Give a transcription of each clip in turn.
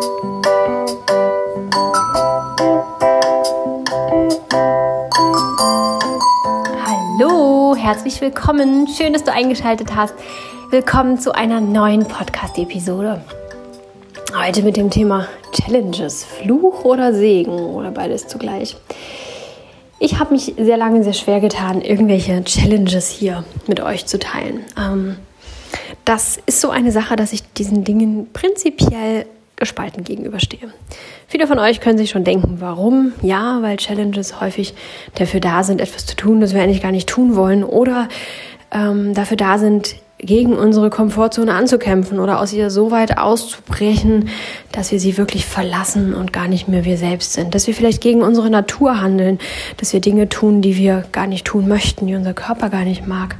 Hallo, herzlich willkommen. Schön, dass du eingeschaltet hast. Willkommen zu einer neuen Podcast-Episode. Heute mit dem Thema Challenges, Fluch oder Segen oder beides zugleich. Ich habe mich sehr lange sehr schwer getan, irgendwelche Challenges hier mit euch zu teilen. Das ist so eine Sache, dass ich diesen Dingen prinzipiell gespalten gegenüberstehe. Viele von euch können sich schon denken, warum? Ja, weil Challenges häufig dafür da sind, etwas zu tun, das wir eigentlich gar nicht tun wollen, oder dafür da sind, gegen unsere Komfortzone anzukämpfen oder aus ihr so weit auszubrechen, dass wir sie wirklich verlassen und gar nicht mehr wir selbst sind. Dass wir vielleicht gegen unsere Natur handeln, dass wir Dinge tun, die wir gar nicht tun möchten, die unser Körper gar nicht mag.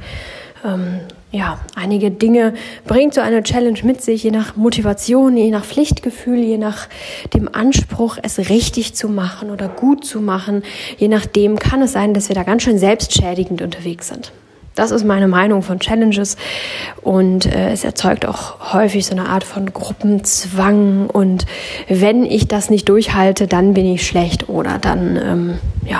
Einige Dinge bringt so eine Challenge mit sich, je nach Motivation, je nach Pflichtgefühl, je nach dem Anspruch, es richtig zu machen oder gut zu machen. Je nachdem kann es sein, dass wir da ganz schön selbstschädigend unterwegs sind. Das ist meine Meinung von Challenges und es erzeugt auch häufig so eine Art von Gruppenzwang und wenn ich das nicht durchhalte, dann bin ich schlecht oder dann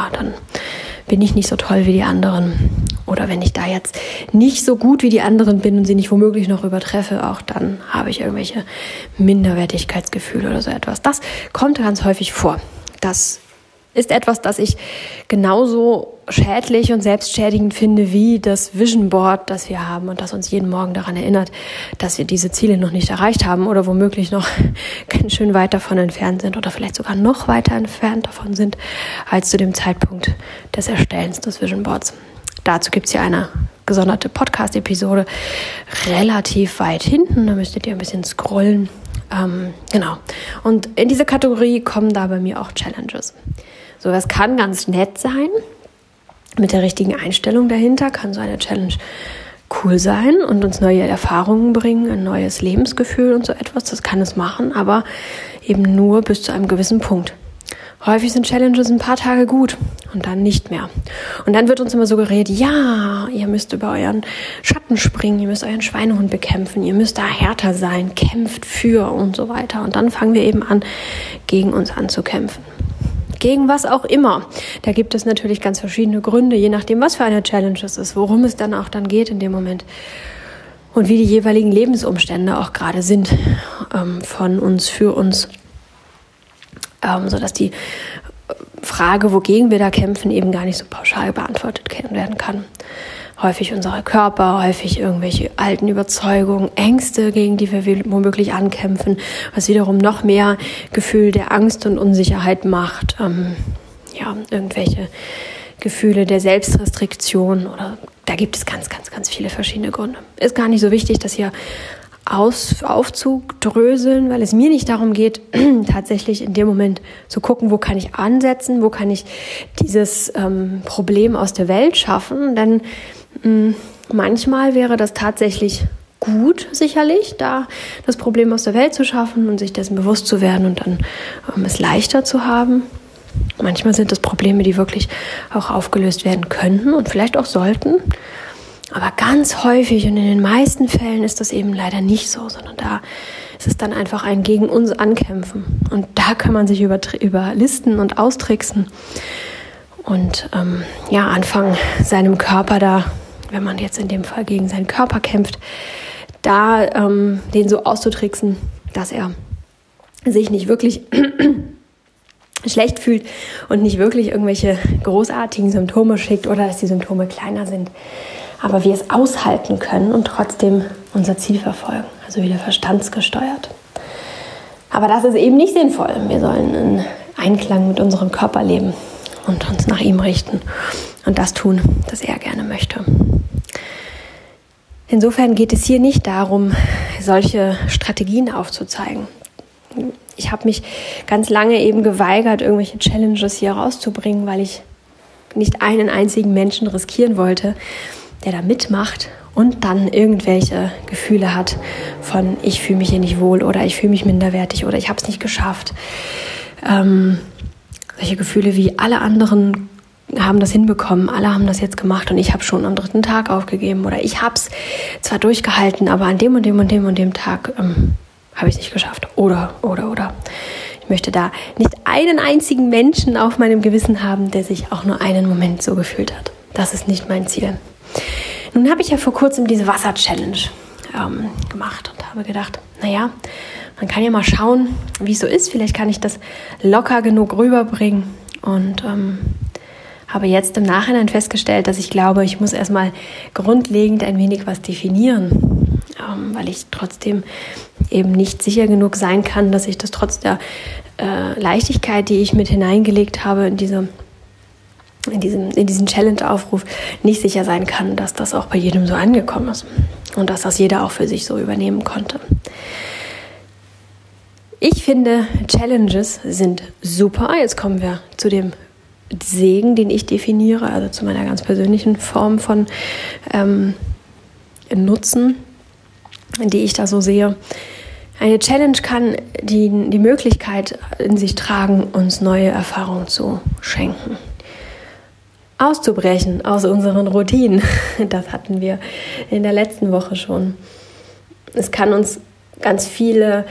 bin ich nicht so toll wie die anderen. Oder wenn ich da jetzt nicht so gut wie die anderen bin und sie nicht womöglich noch übertreffe, auch dann habe ich irgendwelche Minderwertigkeitsgefühle oder so etwas. Das kommt ganz häufig vor. Das ist etwas, das ich genauso schädlich und selbstschädigend finde wie das Vision Board, das wir haben und das uns jeden Morgen daran erinnert, dass wir diese Ziele noch nicht erreicht haben oder womöglich noch ganz schön weit davon entfernt sind oder vielleicht sogar noch weiter entfernt davon sind als zu dem Zeitpunkt des Erstellens des Vision Boards. Dazu gibt es hier eine gesonderte Podcast-Episode relativ weit hinten, da müsstet ihr ein bisschen scrollen. Und in diese Kategorie kommen da bei mir auch Challenges. So, das kann ganz nett sein. Mit der richtigen Einstellung dahinter kann so eine Challenge cool sein und uns neue Erfahrungen bringen, ein neues Lebensgefühl und so etwas. Das kann es machen, aber eben nur bis zu einem gewissen Punkt. Häufig sind Challenges ein paar Tage gut und dann nicht mehr. Und dann wird uns immer suggeriert, ja, ihr müsst über euren Schatten springen, ihr müsst euren Schweinehund bekämpfen, ihr müsst da härter sein, kämpft für und so weiter. Und dann fangen wir eben an, gegen uns anzukämpfen. Gegen was auch immer. Da gibt es natürlich ganz verschiedene Gründe, je nachdem, was für eine Challenge es ist, worum es dann auch dann geht in dem Moment. Und wie die jeweiligen Lebensumstände auch gerade sind von uns, für uns. Sodass die Frage, wogegen wir da kämpfen, eben gar nicht so pauschal beantwortet werden kann. Häufig unsere Körper, häufig irgendwelche alten Überzeugungen, Ängste, gegen die wir womöglich ankämpfen, was wiederum noch mehr Gefühl der Angst und Unsicherheit macht. Irgendwelche Gefühle der Selbstrestriktion oder da gibt es ganz, ganz, ganz viele verschiedene Gründe. Ist gar nicht so wichtig, dass hier aufzudröseln, weil es mir nicht darum geht, tatsächlich in dem Moment zu gucken, wo kann ich ansetzen, wo kann ich dieses Problem aus der Welt schaffen, denn manchmal wäre das tatsächlich gut, sicherlich, da das Problem aus der Welt zu schaffen und sich dessen bewusst zu werden und dann es leichter zu haben. Manchmal sind das Probleme, die wirklich auch aufgelöst werden könnten und vielleicht auch sollten. Aber ganz häufig und in den meisten Fällen ist das eben leider nicht so, sondern da ist es dann einfach ein gegen uns ankämpfen. Und da kann man sich überlisten und austricksen und anfangen, seinem Körper da, wenn man jetzt in dem Fall gegen seinen Körper kämpft, da den so auszutricksen, dass er sich nicht wirklich schlecht fühlt und nicht wirklich irgendwelche großartigen Symptome schickt oder dass die Symptome kleiner sind. Aber wir es aushalten können und trotzdem unser Ziel verfolgen, also wieder verstandsgesteuert. Aber das ist eben nicht sinnvoll. Wir sollen in Einklang mit unserem Körper leben und uns nach ihm richten und das tun, das er gerne möchte. Insofern geht es hier nicht darum, solche Strategien aufzuzeigen. Ich habe mich ganz lange eben geweigert, irgendwelche Challenges hier rauszubringen, weil ich nicht einen einzigen Menschen riskieren wollte, der da mitmacht und dann irgendwelche Gefühle hat von ich fühle mich hier nicht wohl oder ich fühle mich minderwertig oder ich habe es nicht geschafft. Solche Gefühle wie alle anderen haben das hinbekommen, alle haben das jetzt gemacht und ich habe schon am 3. Tag aufgegeben oder ich habe es zwar durchgehalten, aber an dem und dem und dem und dem Tag habe habe ich es nicht geschafft. Oder. Ich möchte da nicht einen einzigen Menschen auf meinem Gewissen haben, der sich auch nur einen Moment so gefühlt hat. Das ist nicht mein Ziel. Nun habe ich ja vor kurzem diese Wasser-Challenge gemacht und habe gedacht, naja, man kann ja mal schauen, wie es so ist. Vielleicht kann ich das locker genug rüberbringen und habe jetzt im Nachhinein festgestellt, dass ich glaube, ich muss erstmal grundlegend ein wenig was definieren, weil ich trotzdem eben nicht sicher genug sein kann, dass ich das trotz der Leichtigkeit, die ich mit hineingelegt habe in diesen Challenge-Aufruf, nicht sicher sein kann, dass das auch bei jedem so angekommen ist und dass das jeder auch für sich so übernehmen konnte. Ich finde, Challenges sind super. Jetzt kommen wir zu dem Segen, den ich definiere, also zu meiner ganz persönlichen Form von Nutzen, die ich da so sehe. Eine Challenge kann die Möglichkeit in sich tragen, uns neue Erfahrungen zu schenken. Auszubrechen aus unseren Routinen. Das hatten wir in der letzten Woche schon. Es kann uns ganz viele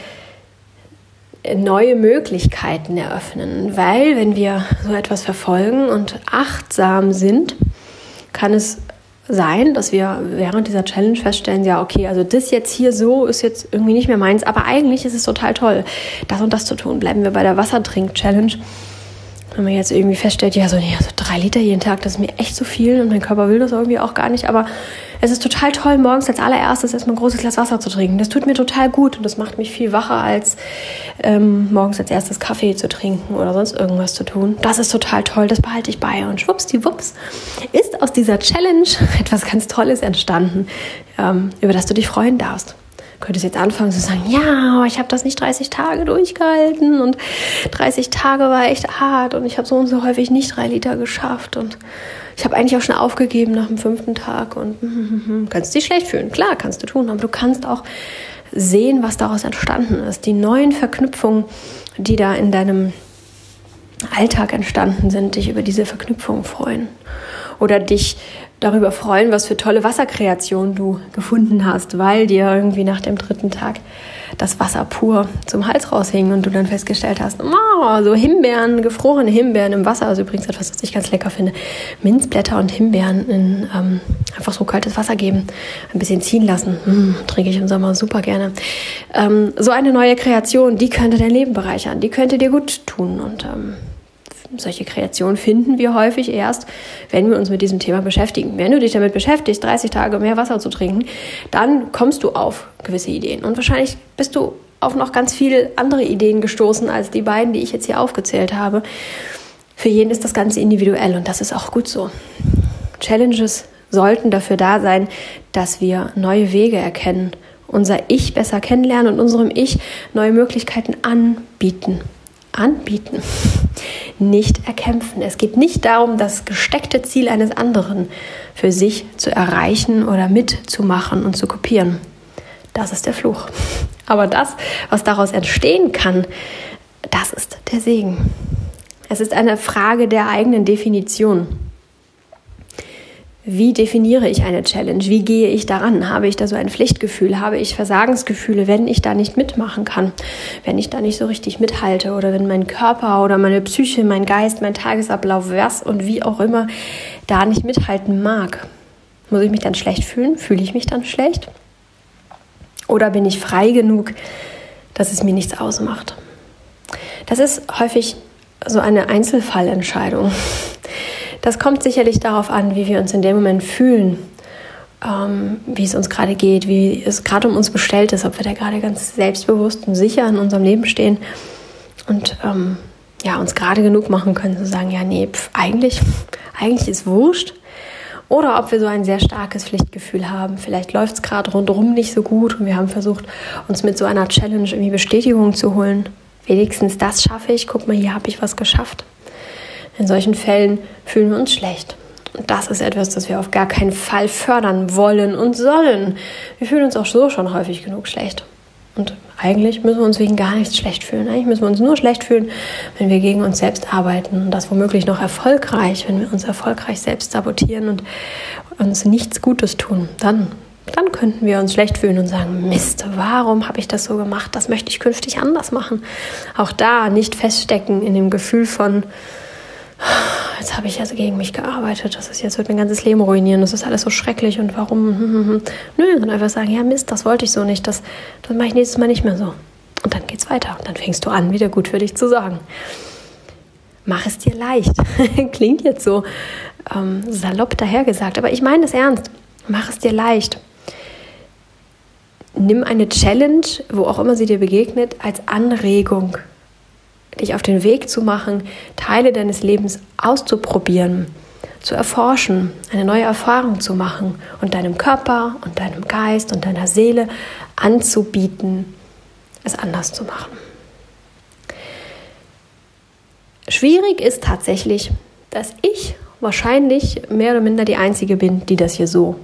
neue Möglichkeiten eröffnen, weil wenn wir so etwas verfolgen und achtsam sind, kann es sein, dass wir während dieser Challenge feststellen, ja okay, also das jetzt hier so ist jetzt irgendwie nicht mehr meins, aber eigentlich ist es total toll, das und das zu tun. Bleiben wir bei der Wassertrink-Challenge. Wenn man jetzt irgendwie feststellt, ja so 3 Liter jeden Tag, das ist mir echt zu viel und mein Körper will das irgendwie auch gar nicht, aber es ist total toll, morgens als allererstes erstmal ein großes Glas Wasser zu trinken. Das tut mir total gut und das macht mich viel wacher, als morgens als erstes Kaffee zu trinken oder sonst irgendwas zu tun. Das ist total toll, das behalte ich bei. Und schwuppsdiwupps ist aus dieser Challenge etwas ganz Tolles entstanden, über das du dich freuen darfst. Du könntest jetzt anfangen zu sagen, ja, aber ich habe das nicht 30 Tage durchgehalten und 30 Tage war echt hart und ich habe so und so häufig nicht 3 Liter geschafft und ich habe eigentlich auch schon aufgegeben nach dem 5. Tag und kannst dich schlecht fühlen. Klar, kannst du tun, aber du kannst auch sehen, was daraus entstanden ist. Die neuen Verknüpfungen, die da in deinem Alltag entstanden sind, dich über diese Verknüpfungen freuen. Oder dich darüber freuen, was für tolle Wasserkreationen du gefunden hast, weil dir irgendwie nach dem 3. Tag das Wasser pur zum Hals raushing und du dann festgestellt hast, so Himbeeren, gefrorene Himbeeren im Wasser, also übrigens etwas, was ich ganz lecker finde, Minzblätter und Himbeeren in einfach so kaltes Wasser geben, ein bisschen ziehen lassen, trinke ich im Sommer super gerne. So eine neue Kreation, die könnte dein Leben bereichern, die könnte dir gut tun und solche Kreationen finden wir häufig erst, wenn wir uns mit diesem Thema beschäftigen. Wenn du dich damit beschäftigst, 30 Tage mehr Wasser zu trinken, dann kommst du auf gewisse Ideen. Und wahrscheinlich bist du auf noch ganz viele andere Ideen gestoßen als die beiden, die ich jetzt hier aufgezählt habe. Für jeden ist das Ganze individuell und das ist auch gut so. Challenges sollten dafür da sein, dass wir neue Wege erkennen, unser Ich besser kennenlernen und unserem Ich neue Möglichkeiten anbieten, nicht erkämpfen. Es geht nicht darum, das gesteckte Ziel eines anderen für sich zu erreichen oder mitzumachen und zu kopieren. Das ist der Fluch. Aber das, was daraus entstehen kann, das ist der Segen. Es ist eine Frage der eigenen Definition. Wie definiere ich eine Challenge? Wie gehe ich daran? Habe ich da so ein Pflichtgefühl? Habe ich Versagensgefühle, wenn ich da nicht mitmachen kann? Wenn ich da nicht so richtig mithalte? Oder wenn mein Körper oder meine Psyche, mein Geist, mein Tagesablauf, was und wie auch immer da nicht mithalten mag? Muss ich mich dann schlecht fühlen? Fühle ich mich dann schlecht? Oder bin ich frei genug, dass es mir nichts ausmacht? Das ist häufig so eine Einzelfallentscheidung. Das kommt sicherlich darauf an, wie wir uns in dem Moment fühlen, wie es uns gerade geht, wie es gerade um uns bestellt ist, ob wir da gerade ganz selbstbewusst und sicher in unserem Leben stehen und uns gerade genug machen können, zu sagen, ja, nee, eigentlich ist wurscht. Oder ob wir so ein sehr starkes Pflichtgefühl haben. Vielleicht läuft es gerade rundherum nicht so gut und wir haben versucht, uns mit so einer Challenge irgendwie Bestätigung zu holen. Wenigstens das schaffe ich. Guck mal, hier habe ich was geschafft. In solchen Fällen fühlen wir uns schlecht. Und das ist etwas, das wir auf gar keinen Fall fördern wollen und sollen. Wir fühlen uns auch so schon häufig genug schlecht. Und eigentlich müssen wir uns wegen gar nichts schlecht fühlen. Eigentlich müssen wir uns nur schlecht fühlen, wenn wir gegen uns selbst arbeiten. Und das womöglich noch erfolgreich, wenn wir uns erfolgreich selbst sabotieren und uns nichts Gutes tun. Dann Dann könnten wir uns schlecht fühlen und sagen, Mist, warum habe ich das so gemacht? Das möchte ich künftig anders machen. Auch da nicht feststecken in dem Gefühl von, jetzt habe ich also gegen mich gearbeitet, jetzt wird mein ganzes Leben ruinieren, das ist alles so schrecklich und warum? Nö, sondern einfach sagen, ja Mist, das wollte ich so nicht, das mache ich nächstes Mal nicht mehr so. Und dann geht's weiter. Und dann fängst du an, wieder gut für dich zu sorgen. Mach es dir leicht. Klingt jetzt so salopp dahergesagt, aber ich meine das ernst. Mach es dir leicht. Nimm eine Challenge, wo auch immer sie dir begegnet, als Anregung, dich auf den Weg zu machen, Teile deines Lebens auszuprobieren, zu erforschen, eine neue Erfahrung zu machen und deinem Körper und deinem Geist und deiner Seele anzubieten, es anders zu machen. Schwierig ist tatsächlich, dass ich wahrscheinlich mehr oder minder die Einzige bin, die das hier so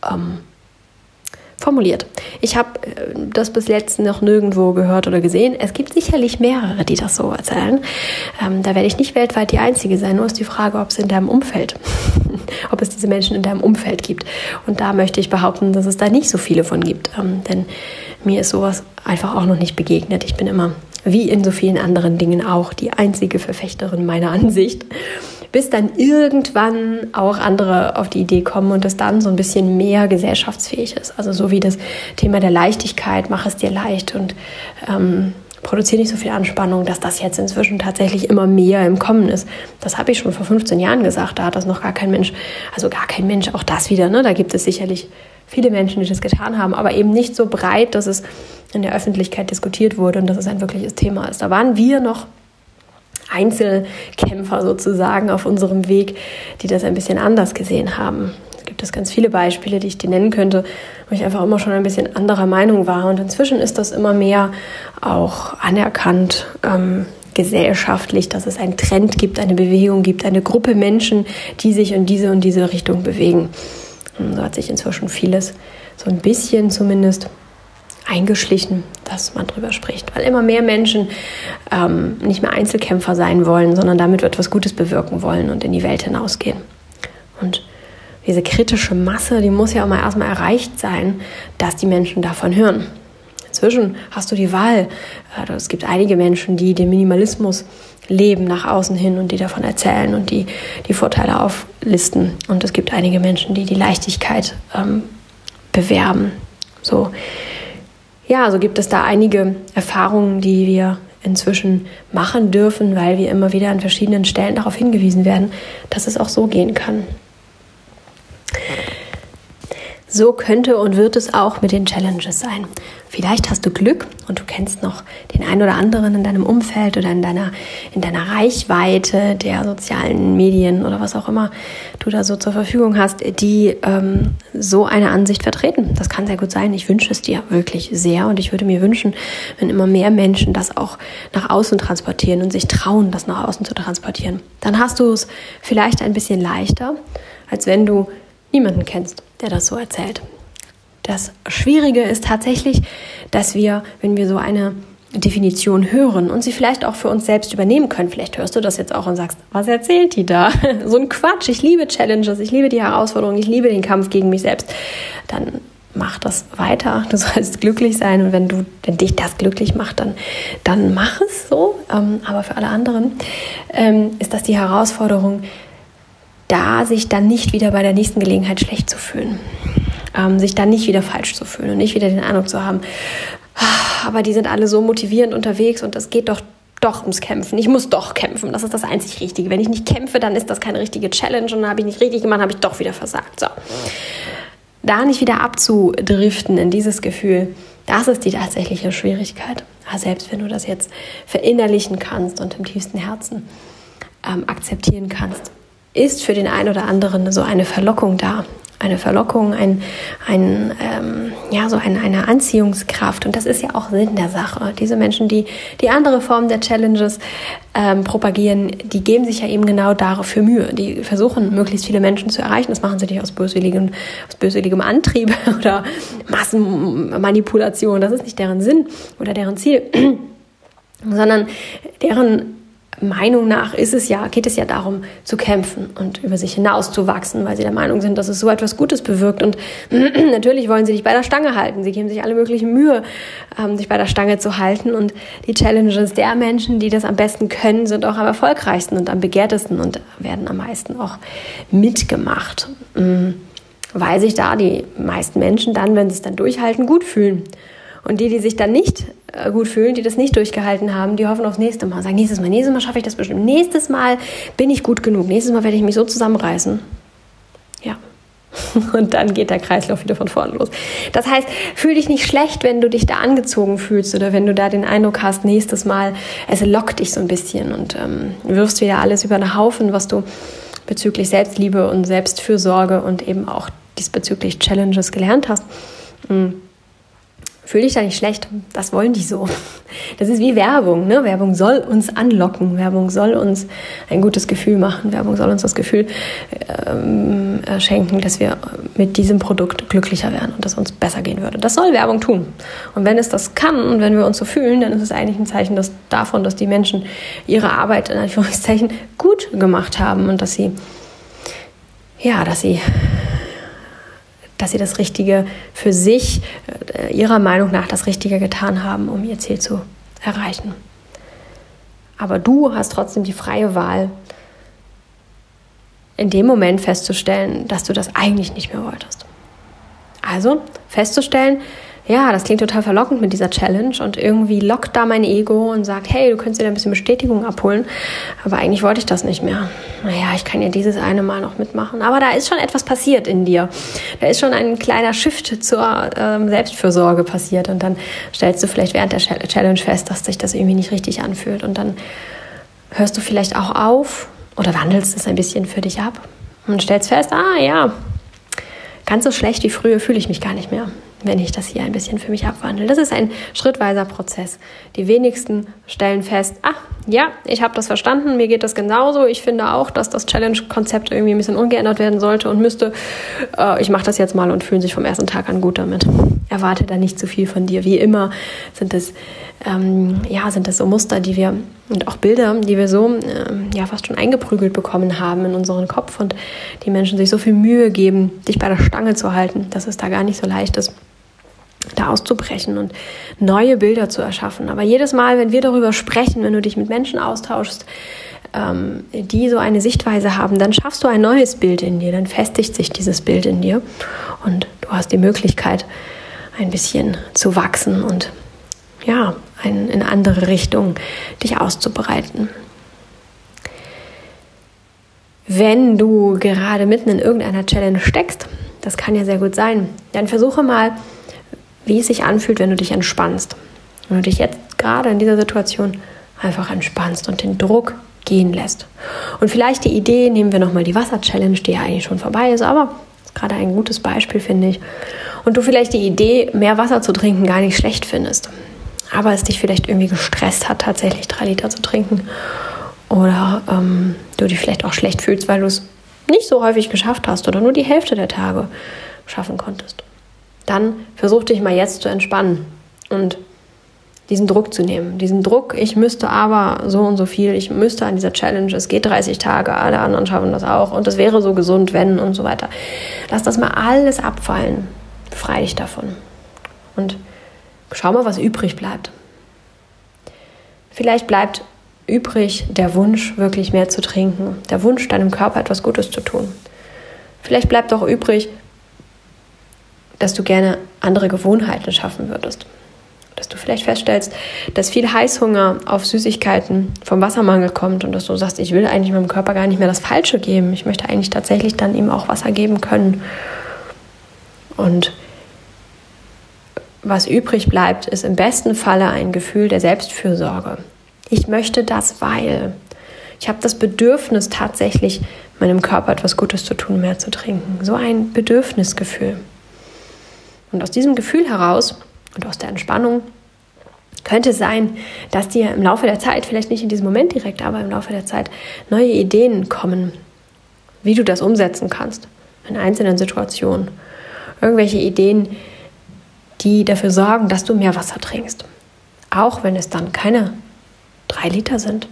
formuliert. Ich habe das bis jetzt noch nirgendwo gehört oder gesehen. Es gibt sicherlich mehrere, die das so erzählen. Da werde ich nicht weltweit die Einzige sein. Nur ist die Frage, ob es in deinem Umfeld, ob es diese Menschen in deinem Umfeld gibt. Und da möchte ich behaupten, dass es da nicht so viele von gibt. Denn mir ist sowas einfach auch noch nicht begegnet. Ich bin immer, wie in so vielen anderen Dingen auch, die einzige Verfechterin meiner Ansicht. Bis dann irgendwann auch andere auf die Idee kommen und es dann so ein bisschen mehr gesellschaftsfähig ist. Also so wie das Thema der Leichtigkeit, mach es dir leicht und produziere nicht so viel Anspannung, dass das jetzt inzwischen tatsächlich immer mehr im Kommen ist. Das habe ich schon vor 15 Jahren gesagt, da hat das noch gar kein Mensch, auch das wieder, ne? Da gibt es sicherlich viele Menschen, die das getan haben, aber eben nicht so breit, dass es in der Öffentlichkeit diskutiert wurde und dass es ein wirkliches Thema ist. Da waren wir noch Einzelkämpfer sozusagen auf unserem Weg, die das ein bisschen anders gesehen haben. Es gibt es ganz viele Beispiele, die ich dir nennen könnte, wo ich einfach immer schon ein bisschen anderer Meinung war. Und inzwischen ist das immer mehr auch anerkannt, gesellschaftlich, dass es einen Trend gibt, eine Bewegung gibt, eine Gruppe Menschen, die sich in diese und diese Richtung bewegen. Und so hat sich inzwischen vieles so ein bisschen zumindest eingeschlichen, dass man drüber spricht, weil immer mehr Menschen nicht mehr Einzelkämpfer sein wollen, sondern damit etwas Gutes bewirken wollen und in die Welt hinausgehen. Und diese kritische Masse, die muss ja auch mal erstmal erreicht sein, dass die Menschen davon hören. Inzwischen hast du die Wahl. Es gibt einige Menschen, die den Minimalismus leben nach außen hin und die davon erzählen und die Vorteile auflisten. Und es gibt einige Menschen, die die Leichtigkeit bewerben. So gibt es da einige Erfahrungen, die wir inzwischen machen dürfen, weil wir immer wieder an verschiedenen Stellen darauf hingewiesen werden, dass es auch so gehen kann. So könnte und wird es auch mit den Challenges sein. Vielleicht hast du Glück und du kennst noch den einen oder anderen in deinem Umfeld oder in deiner Reichweite der sozialen Medien oder was auch immer du da so zur Verfügung hast, die so eine Ansicht vertreten. Das kann sehr gut sein. Ich wünsche es dir wirklich sehr und ich würde mir wünschen, wenn immer mehr Menschen das auch nach außen transportieren und sich trauen, das nach außen zu transportieren. Dann hast du es vielleicht ein bisschen leichter, als wenn du niemanden kennst, der das so erzählt. Das Schwierige ist tatsächlich, dass wir, wenn wir so eine Definition hören und sie vielleicht auch für uns selbst übernehmen können, vielleicht hörst du das jetzt auch und sagst, was erzählt die da? So ein Quatsch, ich liebe Challenges, ich liebe die Herausforderungen, ich liebe den Kampf gegen mich selbst. Dann mach das weiter, du sollst glücklich sein und wenn dich das glücklich macht, dann mach es so. Aber für alle anderen ist das die Herausforderung, da sich dann nicht wieder bei der nächsten Gelegenheit schlecht zu fühlen, sich dann nicht wieder falsch zu fühlen und nicht wieder den Eindruck zu haben, aber die sind alle so motivierend unterwegs und es geht doch ums Kämpfen. Ich muss doch kämpfen, das ist das einzig Richtige. Wenn ich nicht kämpfe, dann ist das keine richtige Challenge und dann habe ich nicht richtig gemacht, habe ich doch wieder versagt. So. Da nicht wieder abzudriften in dieses Gefühl, das ist die tatsächliche Schwierigkeit. Aber selbst wenn du das jetzt verinnerlichen kannst und im tiefsten Herzen akzeptieren kannst, ist für den einen oder anderen so eine Verlockung da. Eine Verlockung, eine Anziehungskraft. Und das ist ja auch Sinn der Sache. Diese Menschen, die andere Form der Challenges propagieren, die geben sich ja eben genau dafür Mühe. Die versuchen, möglichst viele Menschen zu erreichen. Das machen sie nicht aus böswilligem Antrieb oder Massenmanipulation. Das ist nicht deren Sinn oder deren Ziel, sondern deren Meinung nach geht es ja darum, zu kämpfen und über sich hinauszuwachsen, weil sie der Meinung sind, dass es so etwas Gutes bewirkt. Und natürlich wollen sie dich bei der Stange halten. Sie geben sich alle möglichen Mühe, dich bei der Stange zu halten. Und die Challenges der Menschen, die das am besten können, sind auch am erfolgreichsten und am begehrtesten und werden am meisten auch mitgemacht. Weil sich da die meisten Menschen dann, wenn sie es dann durchhalten, gut fühlen. Und die sich dann nicht gut fühlen, die das nicht durchgehalten haben, die hoffen aufs nächste Mal. Sagen, nächstes Mal schaffe ich das bestimmt. Nächstes Mal bin ich gut genug. Nächstes Mal werde ich mich so zusammenreißen. Ja. Und dann geht der Kreislauf wieder von vorne los. Das heißt, fühl dich nicht schlecht, wenn du dich da angezogen fühlst oder wenn du da den Eindruck hast, nächstes Mal, es lockt dich so ein bisschen und wirfst wieder alles über den Haufen, was du bezüglich Selbstliebe und Selbstfürsorge und eben auch diesbezüglich Challenges gelernt hast. Fühl dich da nicht schlecht, das wollen die so. Das ist wie Werbung, ne? Werbung soll uns anlocken, Werbung soll uns ein gutes Gefühl machen, Werbung soll uns das Gefühl schenken, dass wir mit diesem Produkt glücklicher werden und dass es uns besser gehen würde. Das soll Werbung tun. Und wenn es das kann und wenn wir uns so fühlen, dann ist es eigentlich ein Zeichen davon, dass die Menschen ihre Arbeit in Anführungszeichen gut gemacht haben und dass sie das Richtige für sich, ihrer Meinung nach das Richtige getan haben, um ihr Ziel zu erreichen. Aber du hast trotzdem die freie Wahl, in dem Moment festzustellen, dass du das eigentlich nicht mehr wolltest. Also festzustellen, ja, das klingt total verlockend mit dieser Challenge und irgendwie lockt da mein Ego und sagt, hey, du könntest dir da ein bisschen Bestätigung abholen, aber eigentlich wollte ich das nicht mehr. Naja, ich kann ja dieses eine Mal noch mitmachen, aber da ist schon etwas passiert in dir. Da ist schon ein kleiner Shift zur Selbstfürsorge passiert und dann stellst du vielleicht während der Challenge fest, dass sich das irgendwie nicht richtig anfühlt und dann hörst du vielleicht auch auf oder wandelst es ein bisschen für dich ab und stellst fest, ganz so schlecht wie früher fühle ich mich gar nicht mehr, wenn ich das hier ein bisschen für mich abwandle. Das ist ein schrittweiser Prozess. Die wenigsten stellen fest, ich habe das verstanden, mir geht das genauso. Ich finde auch, dass das Challenge-Konzept irgendwie ein bisschen umgeändert werden sollte und müsste. Ich mache das jetzt mal und fühlen sich vom ersten Tag an gut damit. Erwarte da nicht zu viel von dir. Wie immer sind das so Muster, die wir und auch Bilder, die wir so fast schon eingeprügelt bekommen haben in unseren Kopf und die Menschen sich so viel Mühe geben, dich bei der Stange zu halten, dass es da gar nicht so leicht ist, da auszubrechen und neue Bilder zu erschaffen. Aber jedes Mal, wenn wir darüber sprechen, wenn du dich mit Menschen austauschst, die so eine Sichtweise haben, dann schaffst du ein neues Bild in dir, dann festigt sich dieses Bild in dir und du hast die Möglichkeit, ein bisschen zu wachsen und in andere Richtung dich auszubreiten. Wenn du gerade mitten in irgendeiner Challenge steckst, das kann ja sehr gut sein, dann versuche mal, wie es sich anfühlt, wenn du dich entspannst. Wenn du dich jetzt gerade in dieser Situation einfach entspannst und den Druck gehen lässt. Und vielleicht die Idee, nehmen wir nochmal die Wasser-Challenge, die ja eigentlich schon vorbei ist, aber ist gerade ein gutes Beispiel, finde ich. Und du vielleicht die Idee, mehr Wasser zu trinken, gar nicht schlecht findest. Aber es dich vielleicht irgendwie gestresst hat, tatsächlich 3 Liter zu trinken. Oder du dich vielleicht auch schlecht fühlst, weil du es nicht so häufig geschafft hast oder nur die Hälfte der Tage schaffen konntest. Dann versuch dich mal jetzt zu entspannen und diesen Druck zu nehmen. Diesen Druck, ich müsste aber so und so viel, ich müsste an dieser Challenge, es geht 30 Tage, alle anderen schaffen das auch und es wäre so gesund, wenn und so weiter. Lass das mal alles abfallen. Befreie dich davon. Und schau mal, was übrig bleibt. Vielleicht bleibt übrig der Wunsch, wirklich mehr zu trinken. Der Wunsch, deinem Körper etwas Gutes zu tun. Vielleicht bleibt auch übrig, dass du gerne andere Gewohnheiten schaffen würdest. Dass du vielleicht feststellst, dass viel Heißhunger auf Süßigkeiten vom Wassermangel kommt und dass du sagst, ich will eigentlich meinem Körper gar nicht mehr das Falsche geben. Ich möchte eigentlich tatsächlich dann ihm auch Wasser geben können. Und was übrig bleibt, ist im besten Falle ein Gefühl der Selbstfürsorge. Ich möchte das, weil ich habe das Bedürfnis, tatsächlich meinem Körper etwas Gutes zu tun, mehr zu trinken. So ein Bedürfnisgefühl. Und aus diesem Gefühl heraus und aus der Entspannung könnte es sein, dass dir im Laufe der Zeit, vielleicht nicht in diesem Moment direkt, aber im Laufe der Zeit neue Ideen kommen, wie du das umsetzen kannst in einzelnen Situationen. Irgendwelche Ideen, die dafür sorgen, dass du mehr Wasser trinkst. Auch wenn es dann keine 3 Liter sind.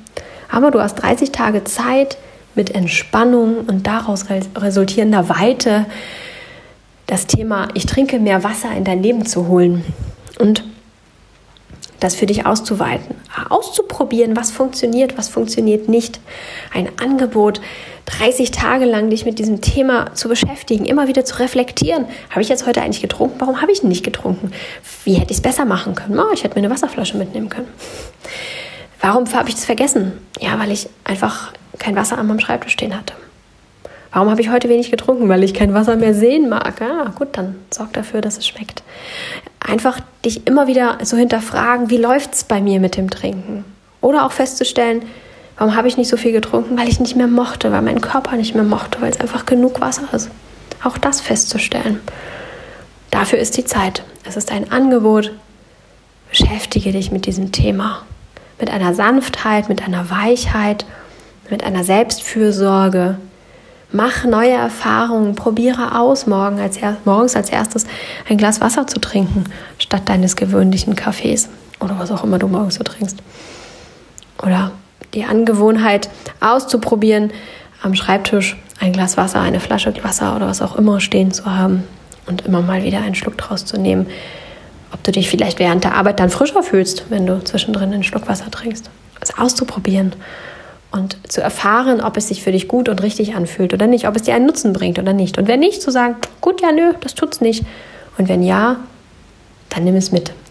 Aber du hast 30 Tage Zeit mit Entspannung und daraus resultierender Weite das Thema ich trinke mehr Wasser in dein Leben zu holen und das für dich auszuweiten, auszuprobieren, was funktioniert nicht. Ein Angebot, 30 Tage lang dich mit diesem Thema zu beschäftigen, immer wieder zu reflektieren. Habe ich jetzt heute eigentlich getrunken? Warum habe ich nicht getrunken? Wie hätte ich es besser machen können? Oh, ich hätte mir eine Wasserflasche mitnehmen können. Warum habe ich es vergessen? Ja, weil ich einfach kein Wasser an meinem Schreibtisch stehen hatte. Warum habe ich heute wenig getrunken? Weil ich kein Wasser mehr sehen mag. Ja, gut, dann sorg dafür, dass es schmeckt. Einfach dich immer wieder so hinterfragen, wie läuft es bei mir mit dem Trinken? Oder auch festzustellen, warum habe ich nicht so viel getrunken? Weil ich nicht mehr mochte, weil mein Körper nicht mehr mochte, weil es einfach genug Wasser ist. Auch das festzustellen. Dafür ist die Zeit. Es ist ein Angebot. Beschäftige dich mit diesem Thema. Mit einer Sanftheit, mit einer Weichheit, mit einer Selbstfürsorge. Mach neue Erfahrungen, probiere aus, morgens als erstes ein Glas Wasser zu trinken, statt deines gewöhnlichen Kaffees oder was auch immer du morgens so trinkst. Oder die Angewohnheit auszuprobieren, am Schreibtisch ein Glas Wasser, eine Flasche Wasser oder was auch immer stehen zu haben und immer mal wieder einen Schluck draus zu nehmen. Ob du dich vielleicht während der Arbeit dann frischer fühlst, wenn du zwischendrin einen Schluck Wasser trinkst. Also auszuprobieren. Und zu erfahren, ob es sich für dich gut und richtig anfühlt oder nicht, ob es dir einen Nutzen bringt oder nicht. Und wenn nicht, zu sagen, gut, ja, nö, das tut's nicht. Und wenn ja, dann nimm es mit.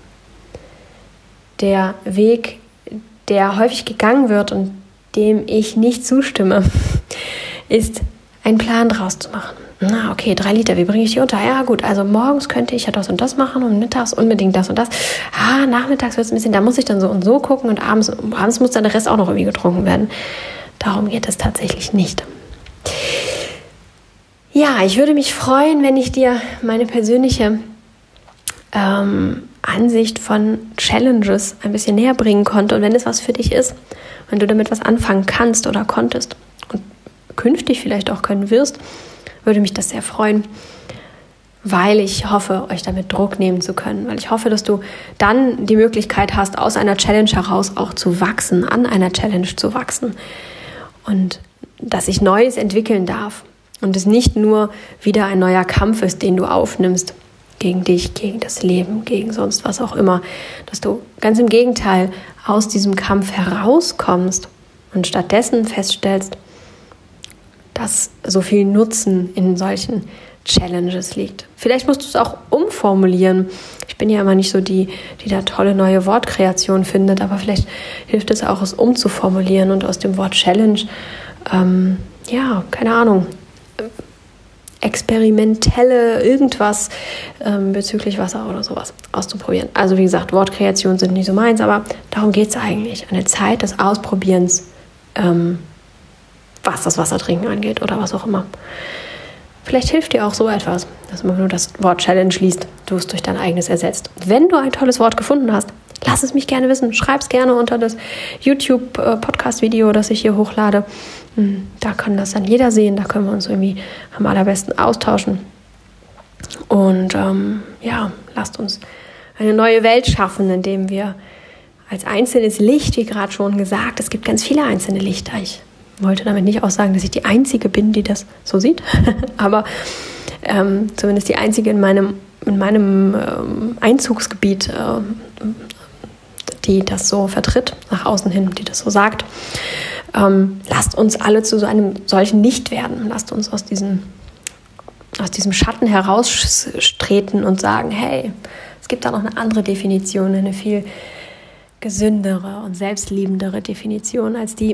Der Weg, der häufig gegangen wird und dem ich nicht zustimme, ist, einen Plan draus zu machen. Na, okay, 3 Liter, wie bringe ich die unter? Ja, gut, also morgens könnte ich ja das und das machen und mittags unbedingt das und das. Nachmittags wird es ein bisschen, da muss ich dann so und so gucken und abends muss dann der Rest auch noch irgendwie getrunken werden. Darum geht es tatsächlich nicht. Ja, ich würde mich freuen, wenn ich dir meine persönliche Ansicht von Challenges ein bisschen näher bringen konnte und wenn es was für dich ist, wenn du damit was anfangen kannst oder konntest und künftig vielleicht auch können wirst, würde mich das sehr freuen, weil ich hoffe, euch damit Druck nehmen zu können, weil ich hoffe, dass du dann die Möglichkeit hast, aus einer Challenge heraus auch zu wachsen, an einer Challenge zu wachsen und dass sich Neues entwickeln darf und es nicht nur wieder ein neuer Kampf ist, den du aufnimmst gegen dich, gegen das Leben, gegen sonst was auch immer, dass du ganz im Gegenteil aus diesem Kampf herauskommst und stattdessen feststellst, dass so viel Nutzen in solchen Challenges liegt. Vielleicht musst du es auch umformulieren. Ich bin ja immer nicht so die da tolle neue Wortkreation findet, aber vielleicht hilft es auch, es umzuformulieren und aus dem Wort Challenge, keine Ahnung, experimentelle irgendwas bezüglich Wasser oder sowas auszuprobieren. Also wie gesagt, Wortkreationen sind nicht so meins, aber darum geht es eigentlich. Eine Zeit des Ausprobierens, was das Wassertrinken angeht oder was auch immer. Vielleicht hilft dir auch so etwas, dass man nur das Wort Challenge liest, du es durch dein eigenes ersetzt. Wenn du ein tolles Wort gefunden hast, lass es mich gerne wissen. Schreib es gerne unter das YouTube-Podcast-Video, das ich hier hochlade. Da kann das dann jeder sehen. Da können wir uns irgendwie am allerbesten austauschen. Und lasst uns eine neue Welt schaffen, indem wir als einzelnes Licht, wie gerade schon gesagt, es gibt ganz viele einzelne Lichter. Ich wollte damit nicht auch sagen, dass ich die Einzige bin, die das so sieht, aber zumindest die Einzige in meinem Einzugsgebiet, die das so vertritt, nach außen hin, die das so sagt. Lasst uns alle zu so einem solchen Licht werden. Lasst uns aus diesem Schatten heraustreten und sagen, hey, es gibt da noch eine andere Definition, eine viel gesündere und selbstliebendere Definition als die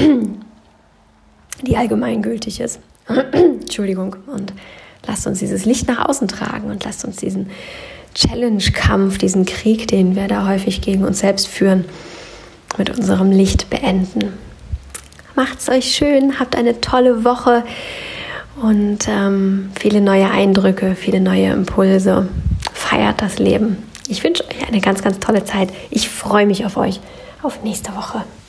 allgemeingültig ist. Entschuldigung. Und lasst uns dieses Licht nach außen tragen und lasst uns diesen Challenge-Kampf, diesen Krieg, den wir da häufig gegen uns selbst führen, mit unserem Licht beenden. Macht's euch schön, habt eine tolle Woche und viele neue Eindrücke, viele neue Impulse. Feiert das Leben. Ich wünsche euch eine ganz, ganz tolle Zeit. Ich freue mich auf euch. Auf nächste Woche.